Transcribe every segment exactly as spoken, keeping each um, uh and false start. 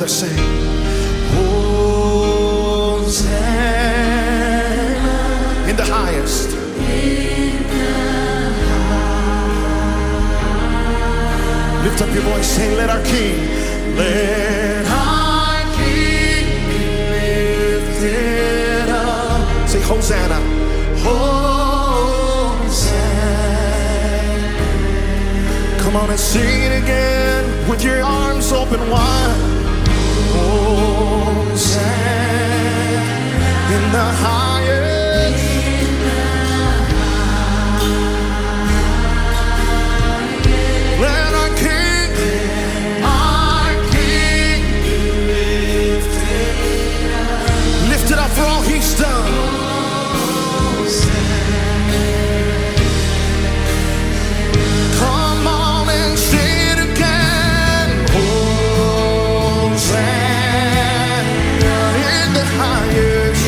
together sing. Hosanna in the highest. Lift up your voice, say, let our King, let our King be lifted up. Say, Hosanna, Hosanna. Come on and sing it again with your arms open wide. Hosanna in the highest. Let our King, our King be lifted up. Lifted up for all He's done. Come on and sing it again. Hosanna in the highest.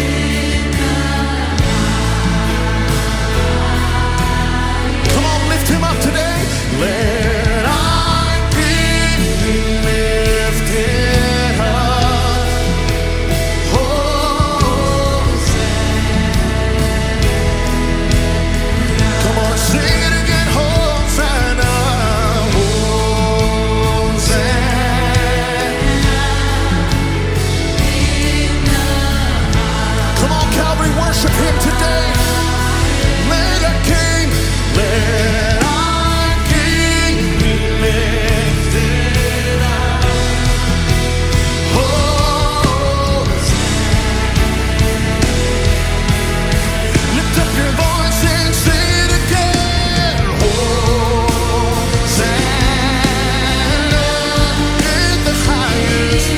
Come on, lift Him up today. Let our King be lifted up. Hosanna. Come on, sing it again. Hosanna. Hosanna. Come on, Calvary, worship Him today. Let our King, let our King be lifted up. Hosanna. Lift up your voice and sing it again. Hosanna in the highest.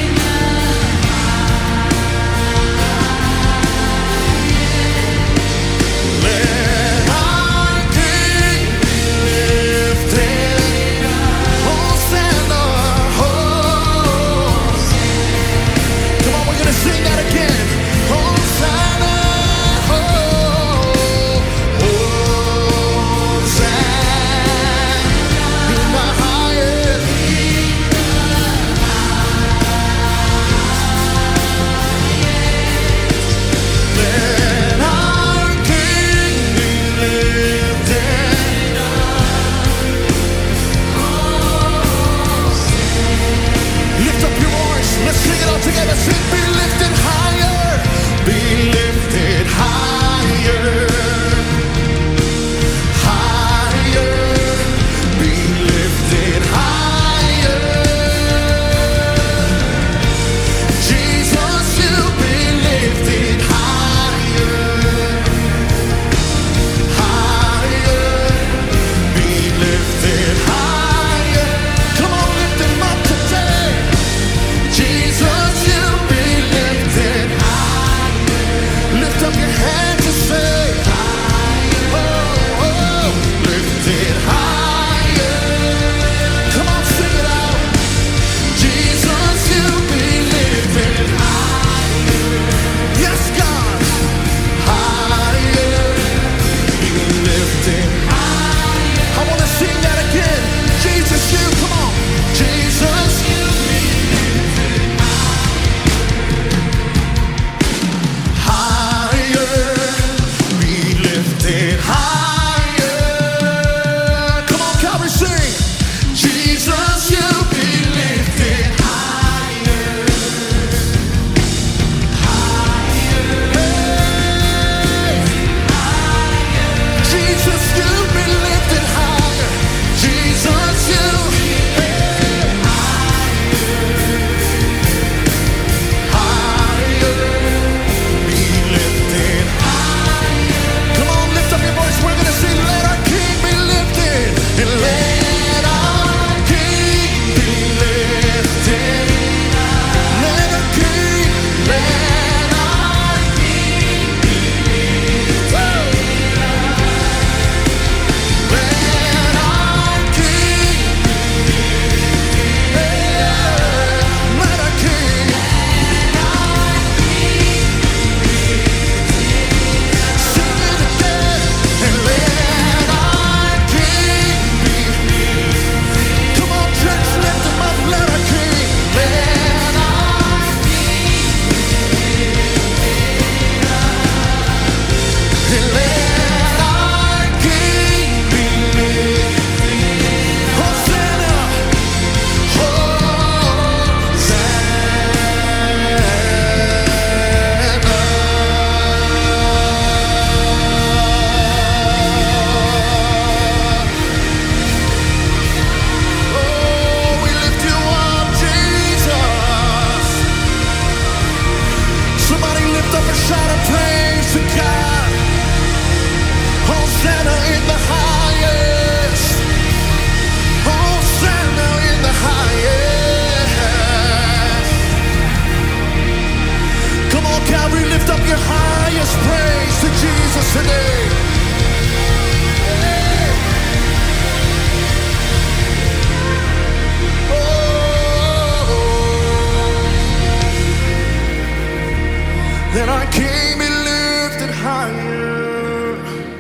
That our King be lifted higher.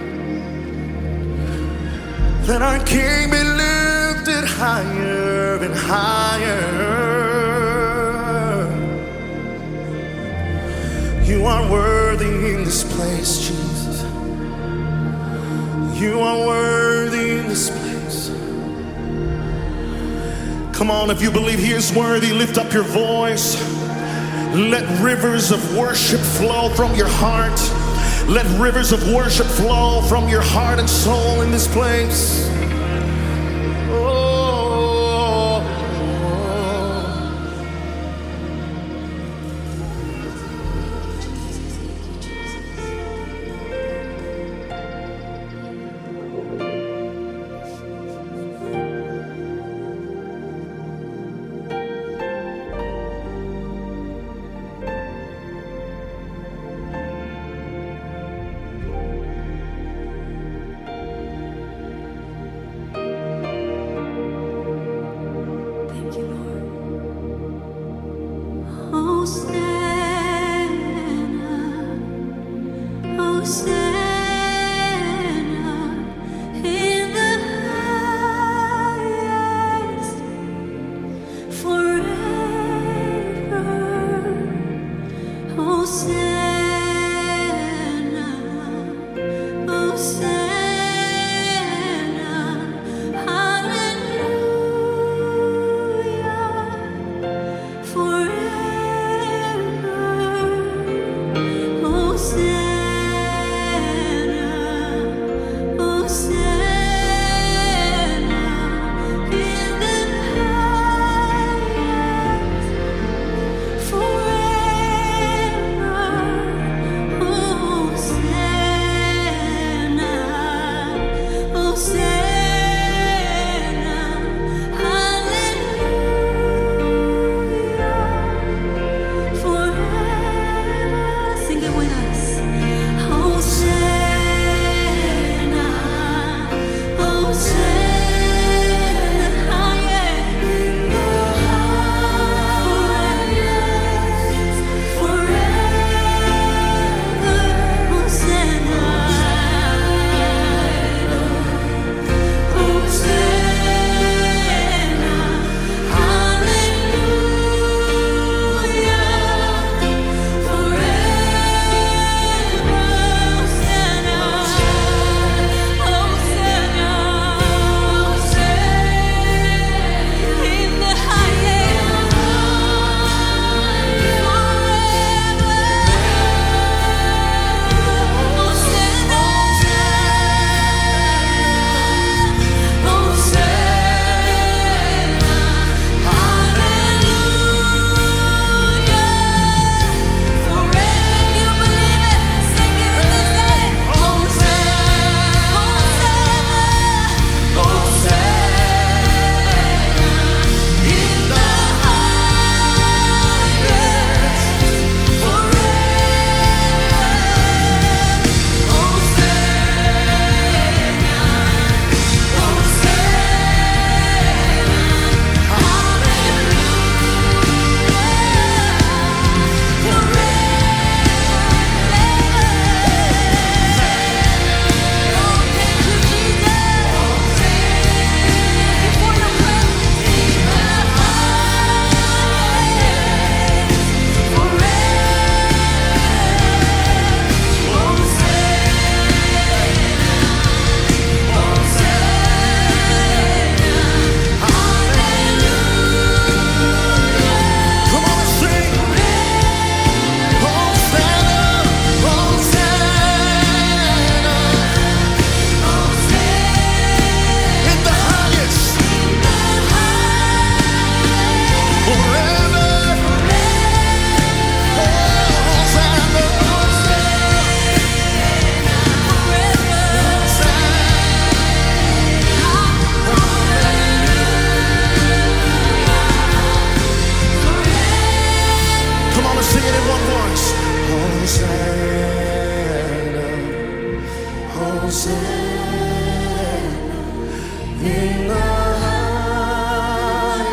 That our King be lifted higher and higher. You are worthy in this place, Jesus. You are worthy in this place. Come on, if you believe He is worthy, lift up your voice. Let rivers of worship flow from your heart. Let rivers of worship flow from your heart and soul in this place.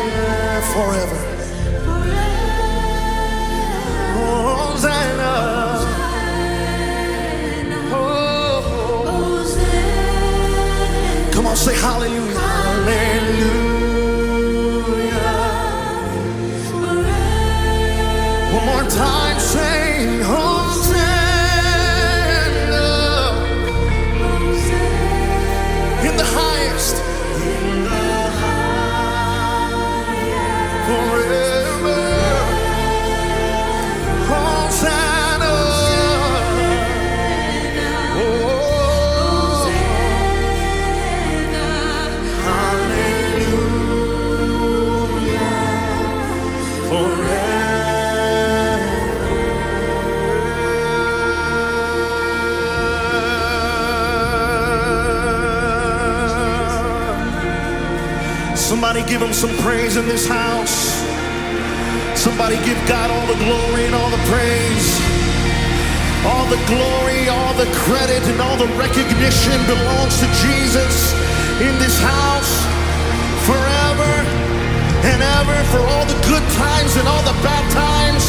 Forever. Hosanna. say hallelujah. Hallelujah. One more time, say Hosanna. In the highest. In the highest. Forever. Hosanna. Oh. Hallelujah. Forever. Somebody give him some praise in this house. Somebody give God all the glory and all the praise. All the glory, all the credit, and all the recognition belongs to Jesus in this house forever and ever, for all the good times and all the bad times.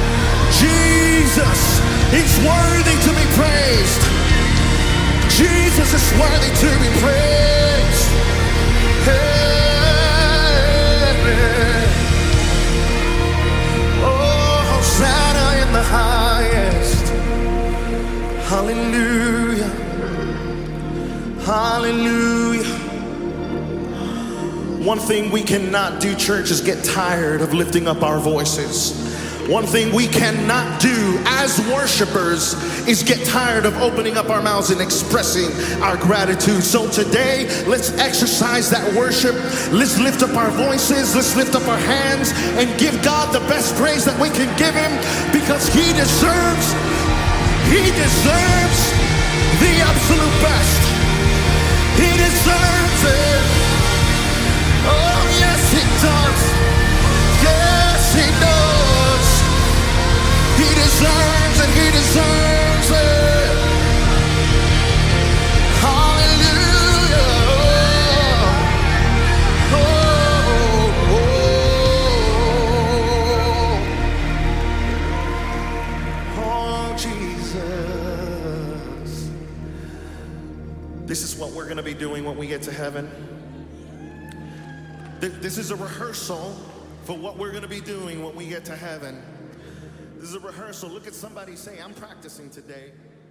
Jesus is worthy to be praised. Jesus is worthy to be praised. Hey. Oh, Hosanna in the highest. Hallelujah. Hallelujah. One thing we cannot do, church, is get tired of lifting up our voices. One thing we cannot do as worshipers is get tired of opening up our mouths and expressing our gratitude. So today, let's exercise that worship. Let's lift up our voices. Let's lift up our hands and give God the best praise that we can give him, because he deserves, he deserves the absolute best. He deserves it. Oh, yes, he does. Yes, he does. He deserves it, he deserves it. Hallelujah. Oh, oh, oh. Oh, Jesus. This is what we're going to be doing when we get to heaven. This is a rehearsal for what we're going to be doing when we get to heaven. This is a rehearsal. Look at somebody, say, I'm practicing today.